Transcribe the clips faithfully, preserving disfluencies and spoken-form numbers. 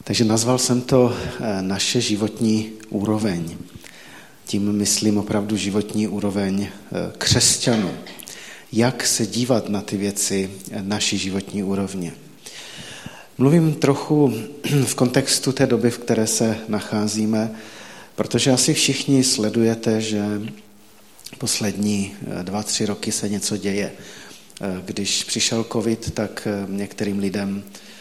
Takže nazval jsem to naše životní úroveň. Tím myslím opravdu životní úroveň křesťanů. Jak se dívat na ty věci naší životní úrovně. Mluvím trochu v kontextu té doby, v které se nacházíme, protože asi všichni sledujete, že poslední dva, tři roky se něco děje. Když přišel covid, tak některým lidem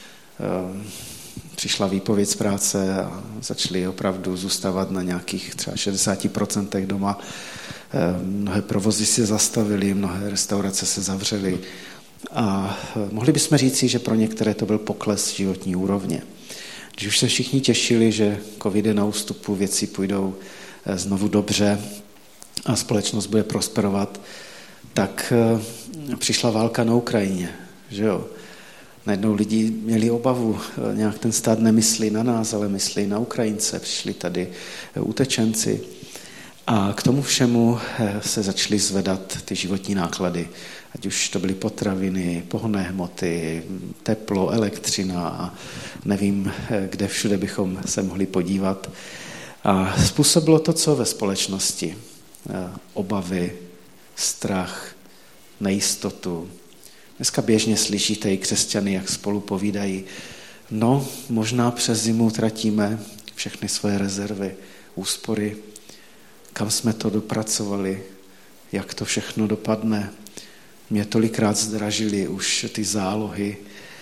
přišla výpověď z práce a začali opravdu zůstávat na nějakých třeba šedesát procent doma. Mnohé provozy se zastavily, mnohé restaurace se zavřely. A mohli bychom říci, že pro některé to byl pokles životní úrovně. Když už se všichni těšili, že covid je na ústupu, věci půjdou znovu dobře a společnost bude prosperovat, tak přišla válka na Ukrajině, že jo. Najednou lidi měli obavu, nějak ten stát nemyslí na nás, ale myslí na Ukrajince, přišli tady utečenci. A k tomu všemu se začaly zvedat ty životní náklady, ať už to byly potraviny, pohonné hmoty, teplo, elektřina a nevím, kde všude bychom se mohli podívat. A způsobilo to, co ve společnosti? Obavy, strach, nejistotu. Dneska běžně slyšíte i křesťany, jak spolu povídají. No, možná přes zimu utratíme všechny svoje rezervy, úspory, kam jsme to dopracovali, jak to všechno dopadne. Mě tolikrát zdražili už ty zálohy.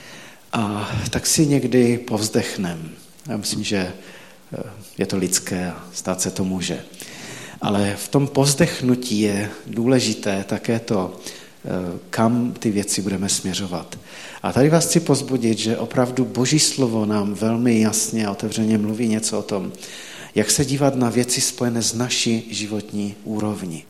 A tak si někdy povzdechnem. Já myslím, že je to lidské a stát se to může. Ale v tom povzdechnutí je důležité také to, kam ty věci budeme směřovat. A tady vás chci povzbudit, že opravdu Boží slovo nám velmi jasně a otevřeně mluví něco o tom, jak se dívat na věci spojené s naší životní úrovní.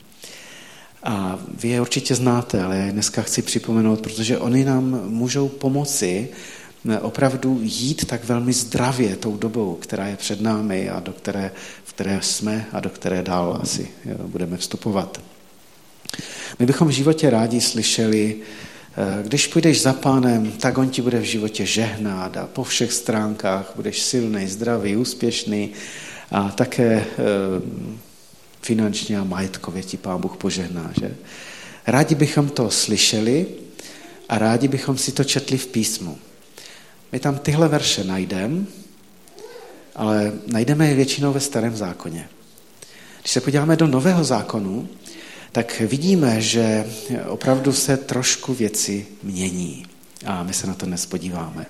A vy je určitě znáte, ale já dneska chci připomenout, protože oni nám můžou pomoci opravdu jít tak velmi zdravě tou dobou, která je před námi a do které, v které jsme a do které dál asi budeme vstupovat. My bychom v životě rádi slyšeli, když půjdeš za Pánem, tak on ti bude v životě žehnat a po všech stránkách budeš silný, zdravý, úspěšný a také finančně a majetkově ti Pán Bůh požehná. Že? Rádi bychom to slyšeli a rádi bychom si to četli v písmu. My tam tyhle verše najdeme, ale najdeme je většinou ve Starém zákoně. Když se podíváme do Nového zákonu, tak vidíme, že opravdu se trošku věci mění. A my se na to dnes podíváme.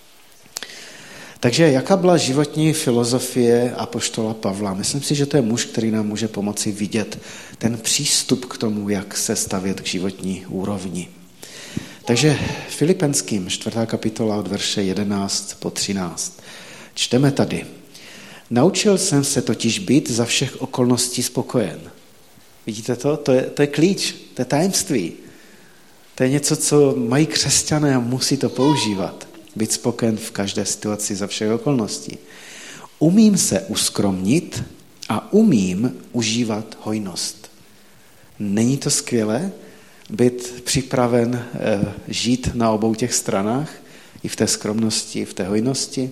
Takže jaká byla životní filozofie apoštola Pavla? Myslím si, že to je muž, který nám může pomoci vidět ten přístup k tomu, jak se stavět k životní úrovni. Takže Filipenským, čtvrtá kapitola od verše jedenáct po třináct. Čteme tady. Naučil jsem se totiž být za všech okolností spokojen. Vidíte to? To je, to je klíč, to je tajemství. To je něco, co mají křesťané a musí to používat. Být spokojen v každé situaci za všech okolností. Umím se uskromnit a umím užívat hojnost. Není to skvělé? Být připraven e, žít na obou těch stranách, i v té skromnosti, i v té hojnosti.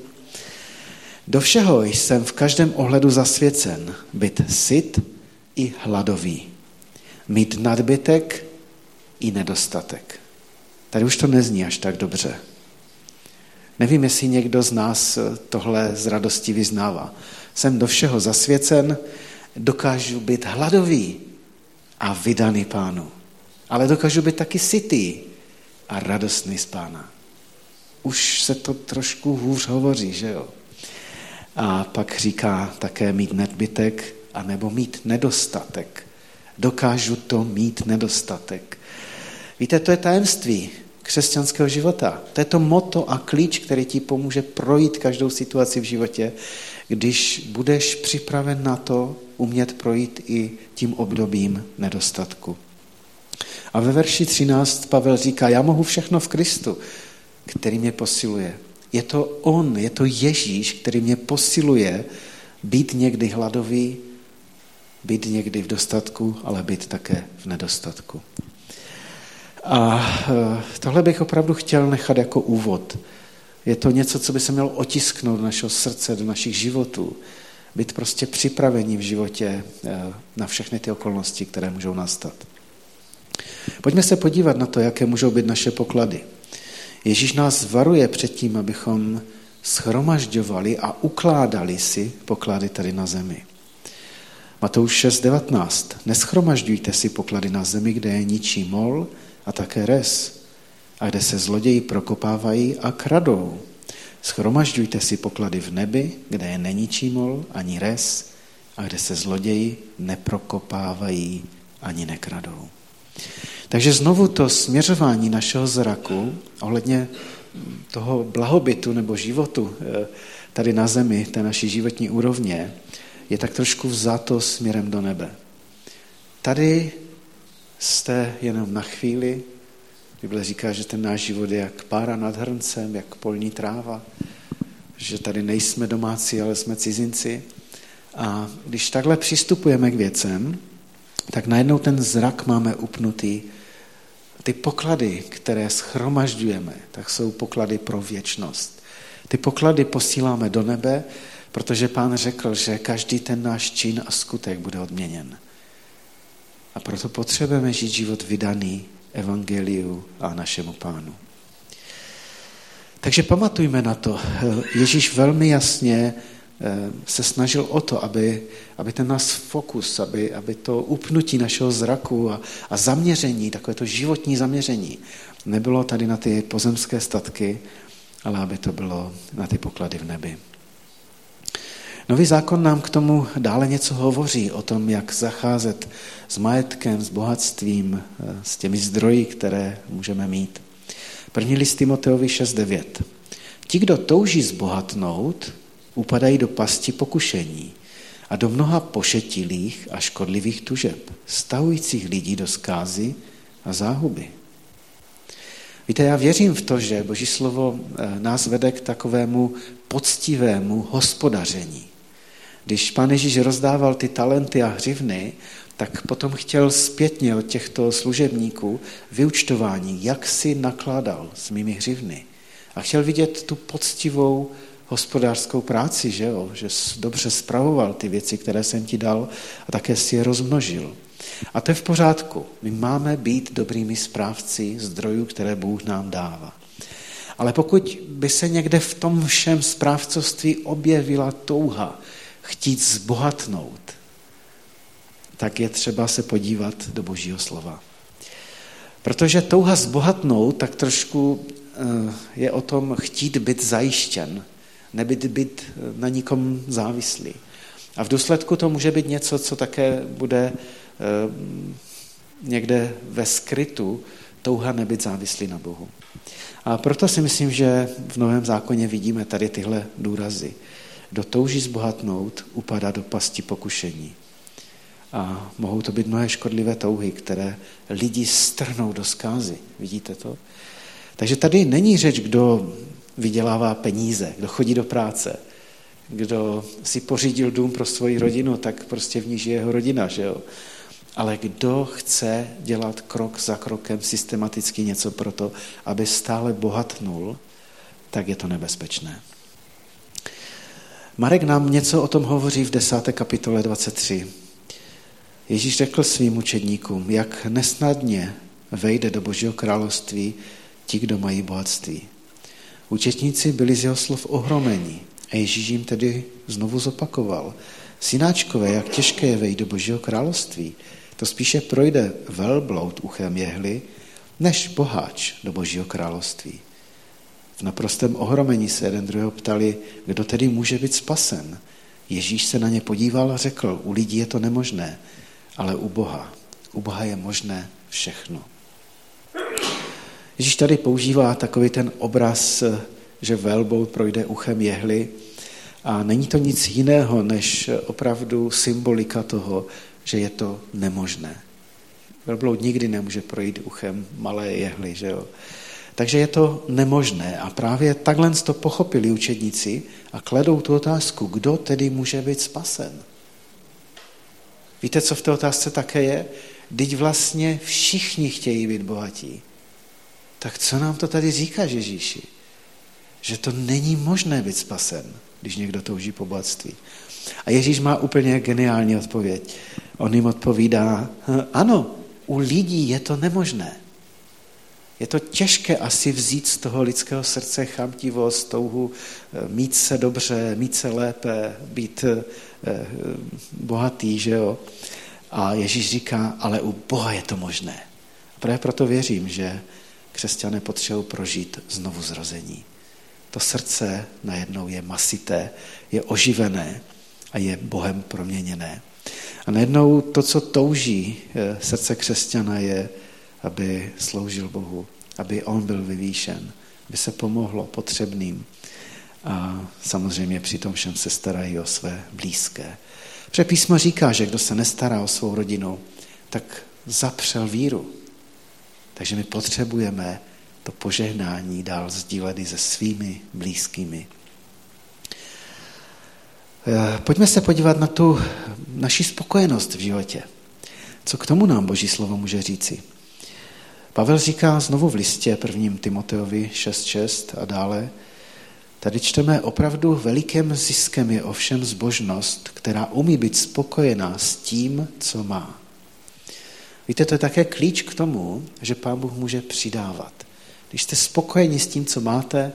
Do všeho jsem v každém ohledu zasvěcen, být syt i hladový, mít nadbytek i nedostatek. Tady už to nezní až tak dobře. Nevím, jestli někdo z nás tohle z radostí vyznává. Jsem do všeho zasvěcen, dokážu být hladový a vydaný Pánu. Ale dokážu být taky sytý a radostný z Pána. Už se to trošku hůř hovoří, že jo? A pak říká také mít nadbytek a nebo mít nedostatek. Dokážu to mít nedostatek. Víte, to je tajemství křesťanského života. To je to motto a klíč, který ti pomůže projít každou situaci v životě, když budeš připraven na to umět projít i tím obdobím nedostatku. A ve verši třináct Pavel říká, já mohu všechno v Kristu, který mě posiluje. Je to on, je to Ježíš, který mě posiluje být někdy hladový, být někdy v dostatku, ale být také v nedostatku. A tohle bych opravdu chtěl nechat jako úvod. Je to něco, co by se mělo otisknout do našeho srdce, do našich životů. Být prostě připraveni v životě na všechny ty okolnosti, které můžou nastat. Pojďme se podívat na to, jaké můžou být naše poklady. Ježíš nás varuje před tím, abychom shromažďovali a ukládali si poklady tady na zemi. Matouš šest devatenáct. Neschromažďujte si poklady na zemi, kde je ničí mol a také res, a kde se zloději prokopávají a kradou. Schromažďujte si poklady v nebi, kde je neničí mol ani res, a kde se zloději neprokopávají ani nekradou. Takže znovu to směřování našeho zraku ohledně toho blahobytu nebo životu tady na zemi, té naší životní úrovně, je tak trošku vzato směrem do nebe. Tady jste jenom na chvíli. Bible říká, že ten náš život je jak pára nad hrncem, jak polní tráva, že tady nejsme domácí, ale jsme cizinci. A když takhle přistupujeme k věcem, tak najednou ten zrak máme upnutý. Ty poklady, které shromažďujeme, tak jsou poklady pro věčnost. Ty poklady posíláme do nebe, protože Pán řekl, že každý ten náš čin a skutek bude odměněn. A proto potřebujeme žít život vydaný evangeliu a našemu Pánu. Takže pamatujme na to. Ježíš velmi jasně se snažil o to, aby, aby ten náš fokus, aby, aby to upnutí našeho zraku a, a zaměření, takové to životní zaměření, nebylo tady na ty pozemské statky, ale aby to bylo na ty poklady v nebi. Nový zákon nám k tomu dále něco hovoří o tom, jak zacházet s majetkem, s bohatstvím, s těmi zdroji, které můžeme mít. První list Timoteovi šest devět. Ti, kdo touží zbohatnout, upadají do pasti pokušení a do mnoha pošetilých a škodlivých tužeb, stahujících lidí do zkázy a záhuby. Víte, já věřím v to, že Boží slovo nás vede k takovému poctivému hospodaření. Když Pán Ježíš rozdával ty talenty a hřivny, tak potom chtěl zpětně od těchto služebníků vyúčtování, jak si nakládal s mými hřivny. A chtěl vidět tu poctivou hospodářskou práci, že, jo? Že dobře spravoval ty věci, které jsem ti dal a také si je rozmnožil. A to je v pořádku. My máme být dobrými správci zdrojů, které Bůh nám dává. Ale pokud by se někde v tom všem správcovství objevila touha chtít zbohatnout, tak je třeba se podívat do Božího slova. Protože touha zbohatnout tak trošku je o tom chtít být zajištěn, nebyt být na nikom závislý. A v důsledku to může být něco, co také bude někde ve skrytu touha nebyt závislý na Bohu. A proto si myslím, že v Novém zákoně vidíme tady tyhle důrazy. Kdo touží zbohatnout, upadá do pasti pokušení. A mohou to být mnohé škodlivé touhy, které lidi strhnou do zkázy. Vidíte to? Takže tady není řeč, kdo vydělává peníze, kdo chodí do práce, kdo si pořídil dům pro svoji rodinu, tak prostě v ní žije jeho rodina, že jo? Ale kdo chce dělat krok za krokem systematicky něco pro to, aby stále bohatnul, tak je to nebezpečné. Marek nám něco o tom hovoří v desáté kapitole dvacet tři. Ježíš řekl svým učedníkům, jak nesnadně vejde do Božího království ti, kdo mají bohatství. Učetníci byli z jeho slov ohromeni a Ježíš jim tedy znovu zopakoval. Synáčkové, jak těžké je vejít do Božího království, to spíše projde velbloud uchem jehly, než boháč do Božího království. V naprostém ohromení se jeden druhého ptali, kdo tedy může být spasen. Ježíš se na ně podíval a řekl, u lidí je to nemožné, ale u Boha. U Boha je možné všechno. Ježíš tady používá takový ten obraz, že velbloud projde uchem jehly a není to nic jiného, než opravdu symbolika toho, že je to nemožné. Velbloud nikdy nemůže projít uchem malé jehly, že jo? Takže je to nemožné a právě takhle to pochopili učedníci a kladou tu otázku, kdo tedy může být spasen. Víte, co v té otázce také je? Vždyť vlastně všichni chtějí být bohatí. Tak co nám to tady říká Ježíši? že to není možné být spasen, když někdo touží po bohatství. A Ježíš má úplně geniální odpověď. On jim odpovídá, ano, u lidí je to nemožné. Je to těžké asi vzít z toho lidského srdce chamtivost, touhu mít se dobře, mít se lépe, být bohatý, že jo. A Ježíš říká, ale u Boha je to možné. A právě proto věřím, že křesťané potřebují prožít znovu zrození. To srdce najednou je masité, je oživené a je Bohem proměněné. A najednou to, co touží srdce křesťana, je, aby sloužil Bohu, aby on byl vyvýšen, aby se pomohlo potřebným. A samozřejmě při tom všem se starají o své blízké. Protože písmo říká, že kdo se nestará o svou rodinu, tak zapřel víru. Takže my potřebujeme to požehnání dál sdílet i se svými blízkými. Pojďme se podívat na tu naši spokojenost v životě. Co k tomu nám Boží slovo může říci? Pavel říká znovu v listě prvním Timoteovi šest šest a dále, tady čteme, opravdu velikým ziskem je ovšem zbožnost, která umí být spokojená s tím, co má. Víte, to je také klíč k tomu, že Pán Bůh může přidávat. Když jste spokojeni s tím, co máte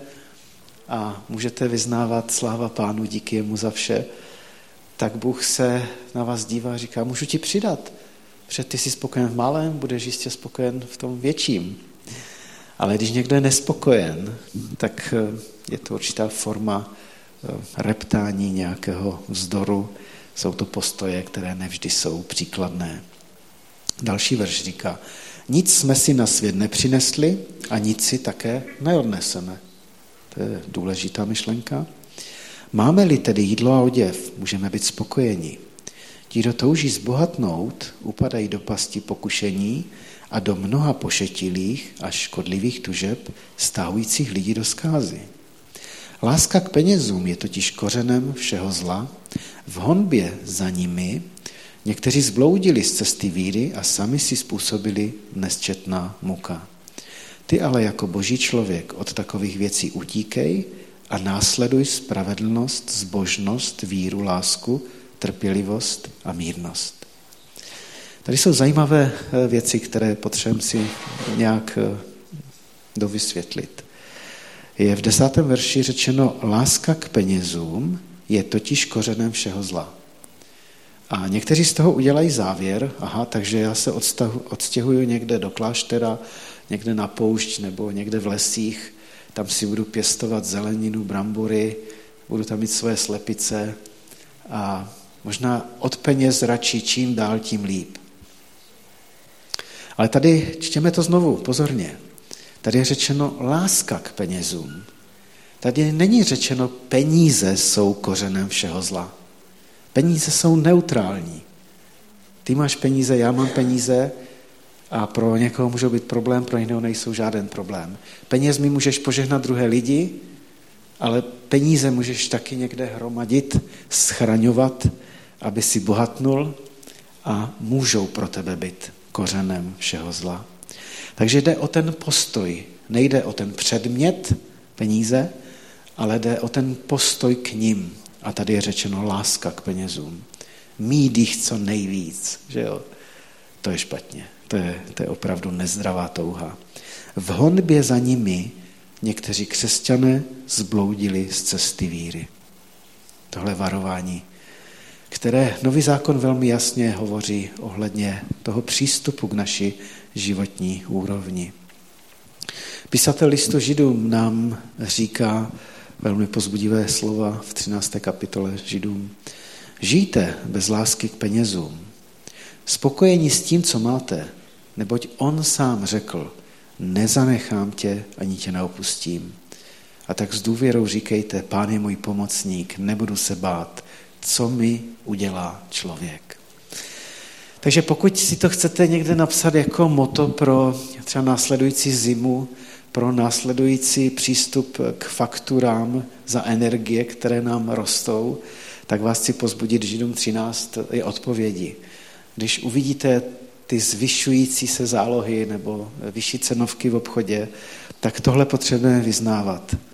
a můžete vyznávat sláva Pánu, díky jemu za vše, tak Bůh se na vás dívá a říká, můžu ti přidat. Protože ty jsi spokojen v malém, budeš jistě spokojen v tom větším. Ale když někdo je nespokojen, tak je to určitá forma reptání nějakého vzdoru. Jsou to postoje, které nevždy jsou příkladné. Další verš říká, nic jsme si na svět nepřinesli a nic si také neodneseme. To je důležitá myšlenka. Máme-li tedy jídlo a oděv, můžeme být spokojeni. Ti, kdo touží zbohatnout, upadají do pasti pokušení a do mnoha pošetilých a škodlivých tužeb, stahujících lidi do zkázy. Láska k penězům je totiž kořenem všeho zla. V honbě za nimi někteří zbloudili z cesty víry a sami si způsobili nesčetná muka. Ty ale jako boží člověk od takových věcí utíkej a následuj spravedlnost, zbožnost, víru, lásku, trpělivost a mírnost. Tady jsou zajímavé věci, které potřebujeme si nějak dovysvětlit. Je v desátém verši řečeno, láska k penězům je totiž kořenem všeho zla. A někteří z toho udělají závěr, aha, takže já se odstěhuju někde do kláštera, někde na poušť nebo někde v lesích, tam si budu pěstovat zeleninu, brambory, budu tam mít svoje slepice a možná od peněz radši čím dál, tím líp. Ale tady čtěme to znovu, pozorně. Tady je řečeno láska k penězům. Tady není řečeno peníze jsou kořenem všeho zla. Peníze jsou neutrální. Ty máš peníze, já mám peníze a pro někoho můžou být problém, pro jiného nejsou žádný problém. Penězmi můžeš požehnat druhé lidi, ale peníze můžeš taky někde hromadit, schraňovat, aby si bohatnul a můžou pro tebe být kořenem všeho zla. Takže jde o ten postoj, nejde o ten předmět, peníze, ale jde o ten postoj k nim. A tady je řečeno láska k penězům. Mít jich co nejvíc, že jo? To je špatně. To je, to je opravdu nezdravá touha. V honbě za nimi někteří křesťané zbloudili z cesty víry. Tohle varování, které Nový zákon velmi jasně hovoří ohledně toho přístupu k naší životní úrovni. Písatel listu Židům nám říká velmi povzbudivé slova v třinácté kapitole Židům. Žijte bez lásky k penězům. Spokojení s tím, co máte, neboť on sám řekl, nezanechám tě, ani tě neopustím. A tak s důvěrou říkejte, Pán je můj pomocník, nebudu se bát, co mi udělá člověk. Takže pokud si to chcete někde napsat jako motto pro třeba následující zimu, pro následující přístup k fakturám za energie, které nám rostou, tak vás chci pozbudit Židům třináct je odpovědi. Když uvidíte ty zvyšující se zálohy nebo vyšší cenovky v obchodě, tak tohle potřebujeme vyznávat.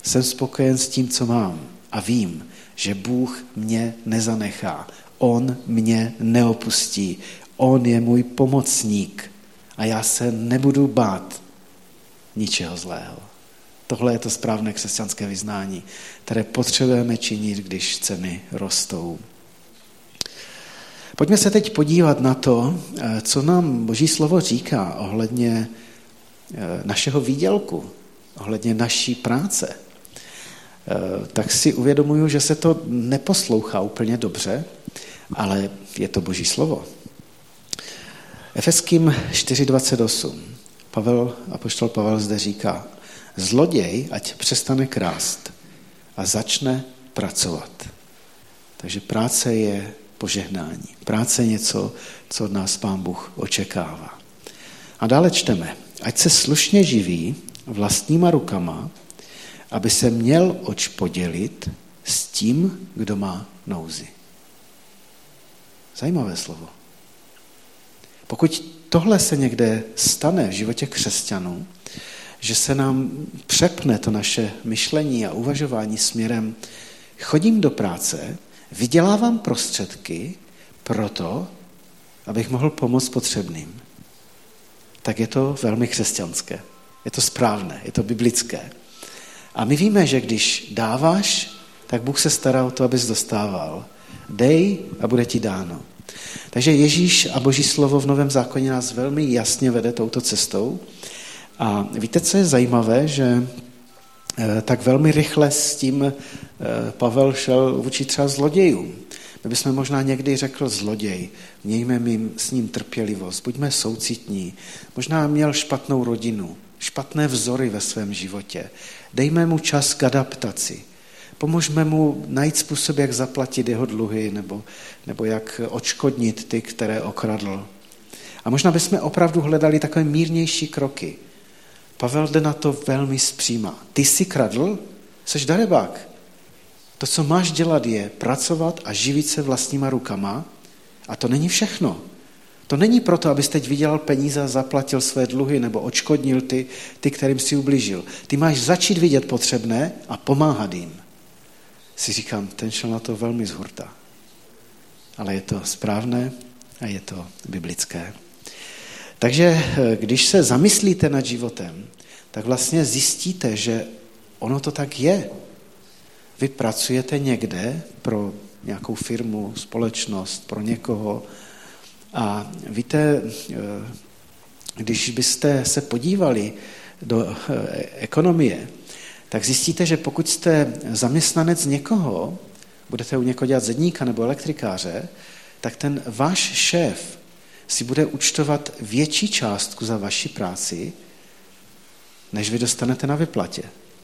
Jsem spokojen s tím, co mám a vím, že Bůh mě nezanechá. On mě neopustí. On je můj pomocník a já se nebudu bát ničeho zlého. Tohle je to správné křesťanské vyznání, které potřebujeme činit, když ceny rostou. Pojďme se teď podívat na to, co nám Boží slovo říká ohledně našeho výdělku, ohledně naší práce. Tak si uvědomuju, že se to neposlouchá úplně dobře, ale je to Boží slovo. Efeským čtyři dvacet osm. Pavel, apoštol Pavel zde říká, zloděj ať přestane krást a začne pracovat. Takže práce je požehnání. Práce je něco, co od nás Pán Bůh očekává. A dále čteme, ať se slušně živí vlastníma rukama, aby se měl oč podělit s tím, kdo má nouzi. Zajímavé slovo. Pokud tohle se někde stane v životě křesťanů, že se nám přepne to naše myšlení a uvažování směrem, chodím do práce, vydělávám prostředky proto, abych mohl pomoct potřebným, tak je to velmi křesťanské. Je to správné, je to biblické. A my víme, že když dáváš, tak Bůh se stará o to, abys dostával. Dej a bude ti dáno. Takže Ježíš a Boží slovo v Novém zákoně nás velmi jasně vede touto cestou. A víte, co je zajímavé, že tak velmi rychle s tím Pavel šel vůči třeba zlodějům. My bychom možná někdy řekl zloděj, mějme mi s ním trpělivost, buďme soucitní. Možná měl špatnou rodinu, špatné vzory ve svém životě. Dejme mu čas k adaptaci. Pomožme mu najít způsob, jak zaplatit jeho dluhy nebo, nebo jak odškodnit ty, které okradl. A možná bychom opravdu hledali takové mírnější kroky. Pavel jde na to velmi zpříma. Ty jsi kradl? Seš darebák. To, co máš dělat, je pracovat a živit se vlastníma rukama. A to není všechno. To není proto, abys teď vydělal peníze a zaplatil své dluhy nebo odškodnil ty, ty, kterým si ublížil. Ty máš začít vidět potřebné a pomáhat jim. Si říkám, ten šel na to velmi z hurta. Ale je to správné a je to biblické. Takže když se zamyslíte nad životem, tak vlastně zjistíte, že ono to tak je. Vy pracujete někde pro nějakou firmu, společnost, pro někoho a víte, když byste se podívali do ekonomie, tak zjistíte, že pokud jste zaměstnanec někoho, budete u někoho dělat zedníka nebo elektrikáře, tak ten váš šéf si bude účtovat větší částku za vaši práci, než vy dostanete na vyplatě.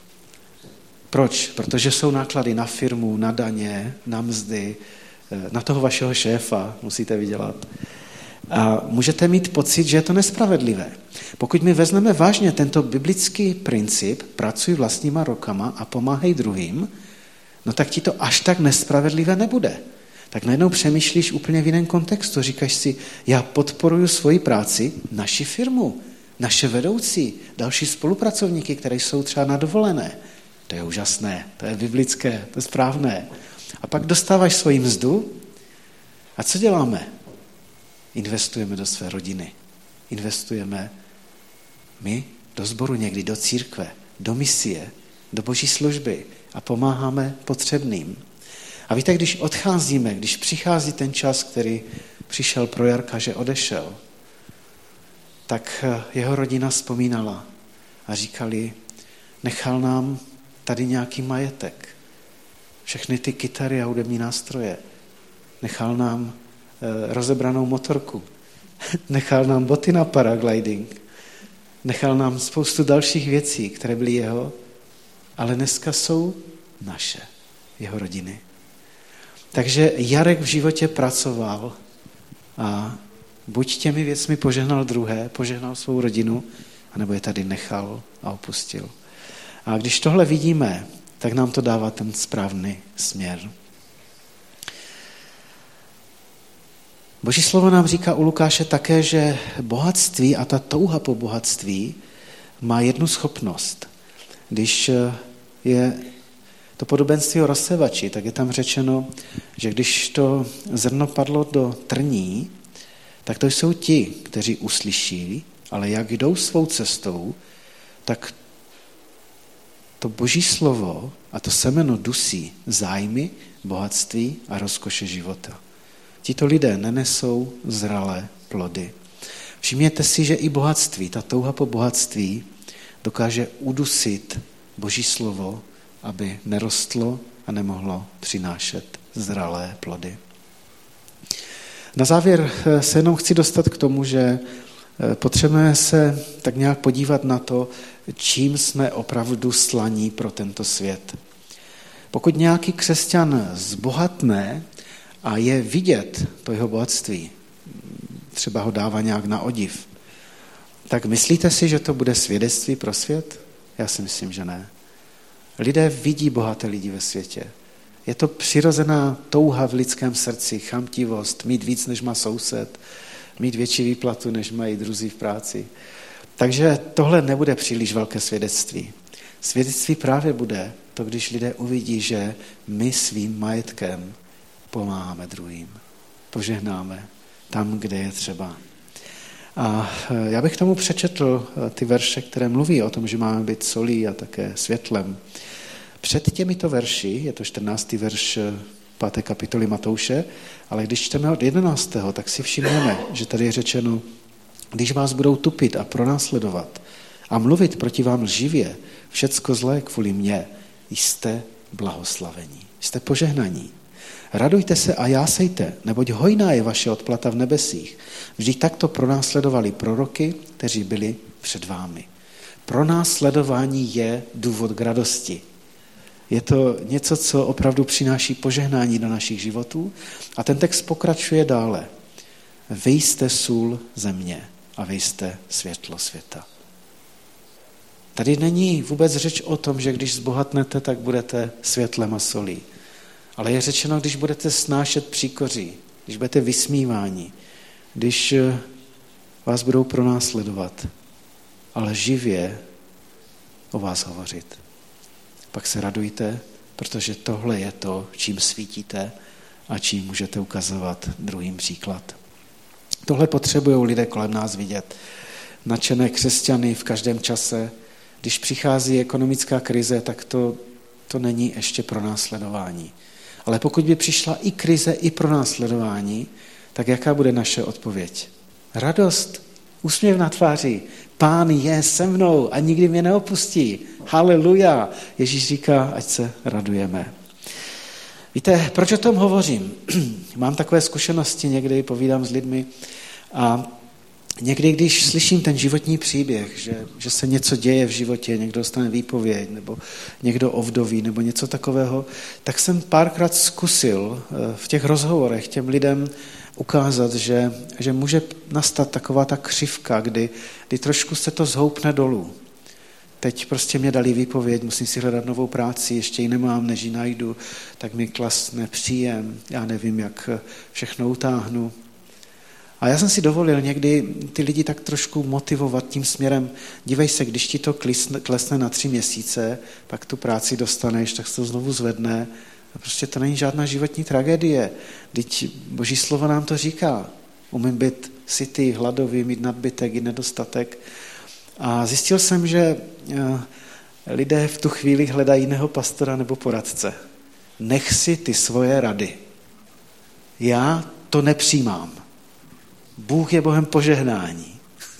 Proč? Protože jsou náklady na firmu, na daně, na mzdy, na toho vašeho šéfa musíte vydělat. A můžete mít pocit, že je to nespravedlivé. Pokud my vezmeme vážně tento biblický princip, pracuj vlastníma rukama a pomáhej druhým, no tak ti to až tak nespravedlivé nebude. Tak najednou přemýšlíš úplně v jiném kontextu. Říkáš si, já podporuji svoji práci, naši firmu, naše vedoucí, další spolupracovníky, které jsou třeba na dovolené. To je úžasné, to je biblické, to je správné. A pak dostáváš svoji mzdu a co děláme? Investujeme do své rodiny. Investujeme my do sboru někdy, do církve, do misie, do Boží služby a pomáháme potřebným. A víte, když odcházíme, když přichází ten čas, který přišel pro Jarka, že odešel, tak jeho rodina vzpomínala a říkali, nechal nám tady nějaký majetek, všechny ty kytary a hudební nástroje, nechal nám e, rozebranou motorku, nechal nám boty na paragliding, nechal nám spoustu dalších věcí, které byly jeho, ale dneska jsou naše, jeho rodiny. Takže Jarek v životě pracoval a buď těmi věcmi požehnal druhé, požehnal svou rodinu, anebo je tady nechal a opustil. A když tohle vidíme, tak nám to dává ten správný směr. Boží slovo nám říká u Lukáše také, že bohatství a ta touha po bohatství má jednu schopnost. Když je to podobenství o rozsévači, tak je tam řečeno, že když to zrno padlo do trní, tak to jsou ti, kteří uslyší, ale jak jdou svou cestou, tak to Boží slovo a to semeno dusí zájmy, bohatství a rozkoše života. Tito lidé nenesou zralé plody. Všimněte si, že i bohatství, ta touha po bohatství dokáže udusit Boží slovo, aby nerostlo a nemohlo přinášet zralé plody. Na závěr se jenom chci dostat k tomu, že potřebujeme se tak nějak podívat na to, čím jsme opravdu slaní pro tento svět. Pokud nějaký křesťan zbohatne a je vidět to jeho bohatství, třeba ho dává nějak na odiv, tak myslíte si, že to bude svědectví pro svět? Já si myslím, že ne. Lidé vidí bohaté lidi ve světě. Je to přirozená touha v lidském srdci, chamtivost, mít víc, než má soused, mít větší výplatu, než mají druzí v práci. Takže tohle nebude příliš velké svědectví. Svědectví právě bude to, když lidé uvidí, že my svým majetkem pomáháme druhým. Požehnáme tam, kde je třeba. A já bych tomu přečetl ty verše, které mluví o tom, že máme být solí a také světlem. Před těmito verši, je to čtrnáctý verš páté kapitoly Matouše, ale když čteme od jedenáctého, tak si všimneme, že tady je řečeno, když vás budou tupit a pronásledovat a mluvit proti vám lživě, všecko zlé kvůli mně, jste blahoslavení, jste požehnaní. Radujte se a jásejte, neboť hojná je vaše odplata v nebesích. Vždyť takto pronásledovali proroky, kteří byli před vámi. Pronásledování je důvod k radosti. Je to něco, co opravdu přináší požehnání do našich životů. A ten text pokračuje dále. Vy jste sůl země a vy jste světlo světa. Tady není vůbec řeč o tom, že když zbohatnete, tak budete světlem a solí. Ale je řečeno, když budete snášet příkoří, když budete vysmíváni, když vás budou pronásledovat, ale živě o vás hovořit. Pak se radujte, protože tohle je to, čím svítíte a čím můžete ukazovat druhým příklad. Tohle potřebují lidé kolem nás vidět. Nadšené křesťany v každém čase. Když přichází ekonomická krize, tak to, to není ještě pronásledování. Ale pokud by přišla i krize, i pronásledování, tak jaká bude naše odpověď? Radost, úsměv na tváři. Pán je se mnou a nikdy mě neopustí. Haleluja. Ježíš říká, ať se radujeme. Víte, proč o tom hovořím? Mám takové zkušenosti, někdy povídám s lidmi a někdy, když slyším ten životní příběh, že, že se něco děje v životě, někdo dostane výpověď, nebo někdo ovdoví, nebo něco takového, tak jsem párkrát zkusil v těch rozhovorech těm lidem ukázat, že, že může nastat taková ta křivka, kdy, kdy trošku se to zhoupne dolů. Teď prostě mě dali výpověď, musím si hledat novou práci, ještě ji nemám, než ji najdu, tak mi klasne příjem, já nevím, jak všechno utáhnu. A já jsem si dovolil někdy ty lidi tak trošku motivovat tím směrem, dívej se, když ti to klesne na tři měsíce, pak tu práci dostaneš, tak se to znovu zvedne. A prostě to není žádná životní tragédie. Vždyť Boží slovo nám to říká. Umím být sytý, hladový, mít nadbytek i nedostatek. A zjistil jsem, že lidé v tu chvíli hledají jiného pastora nebo poradce. Nech si ty svoje rady. Já to nepřijímám. Bůh je Bohem požehnání.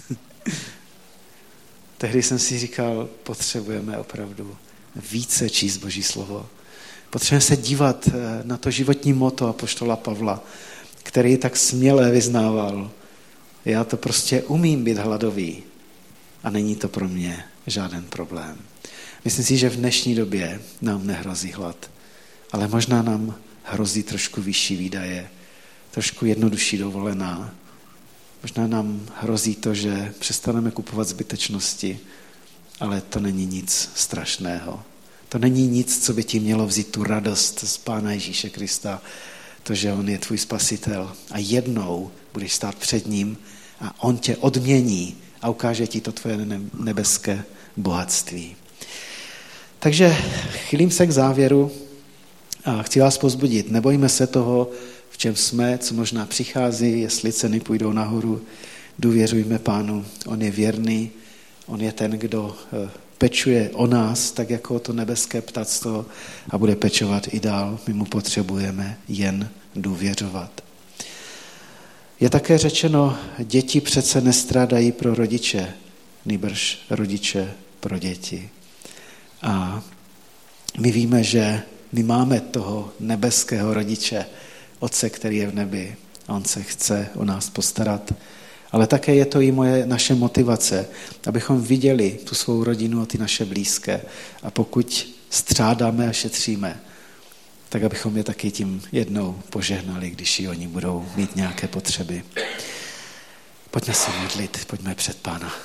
Tehdy jsem si říkal, potřebujeme opravdu více číst Boží slovo. Potřebujeme se dívat na to životní motto apoštola Pavla, který tak směle vyznával. Já to prostě umím být hladový a není to pro mě žádný problém. Myslím si, že v dnešní době nám nehrozí hlad, ale možná nám hrozí trošku vyšší výdaje, trošku jednodušší dovolená. Možná nám hrozí to, že přestaneme kupovat zbytečnosti, ale to není nic strašného. To není nic, co by ti mělo vzít tu radost z Pána Ježíše Krista, to, že on je tvůj spasitel a jednou budeš stát před ním a on tě odmění a ukáže ti to tvoje nebeské bohatství. Takže chýlím se k závěru a chci vás povzbudit. Nebojme se toho, v čem jsme, co možná přichází, jestli ceny půjdou nahoru. Důvěřujme Pánu, on je věrný, on je ten, kdo pečuje o nás, tak jako to nebeské ptactvo a bude pečovat i dál. My mu potřebujeme jen důvěřovat. Je také řečeno, děti přece nestrádají pro rodiče, nýbrž rodiče pro děti. A my víme, že my máme toho nebeského rodiče, Otce, který je v nebi. A on se chce o nás postarat. Ale také je to i moje, naše motivace, abychom viděli tu svou rodinu a ty naše blízké. A pokud střádáme a šetříme, tak abychom je taky tím jednou požehnali, když i oni budou mít nějaké potřeby. Pojďme se modlit, pojďme před Pána.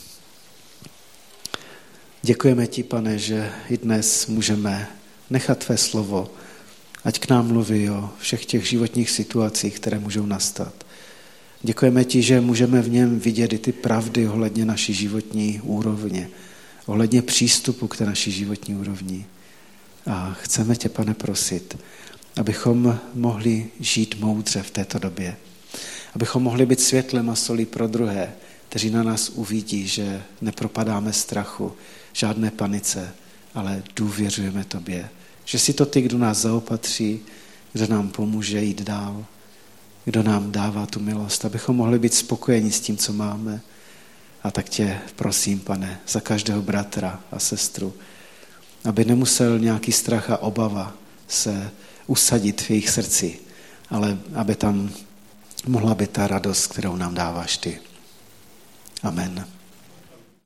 Děkujeme ti, Pane, že i dnes můžeme nechat tvé slovo, ať k nám mluví o všech těch životních situacích, které můžou nastat. Děkujeme ti, že můžeme v něm vidět i ty pravdy ohledně naší životní úrovně, ohledně přístupu k té naší životní úrovni. A chceme tě, Pane, prosit, abychom mohli žít moudře v této době. Abychom mohli být světlem a solí pro druhé, kteří na nás uvidí, že nepropadáme strachu, žádné panice, ale důvěřujeme tobě. Že jsi to ty, kdo nás zaopatří, kdo nám pomůže jít dál, kdo nám dává tu milost, abychom mohli být spokojeni s tím, co máme. A tak tě prosím, Pane, za každého bratra a sestru, aby nemusel nějaký strach a obava se usadit v jejich srdci, ale aby tam mohla být ta radost, kterou nám dáváš ty. Amen.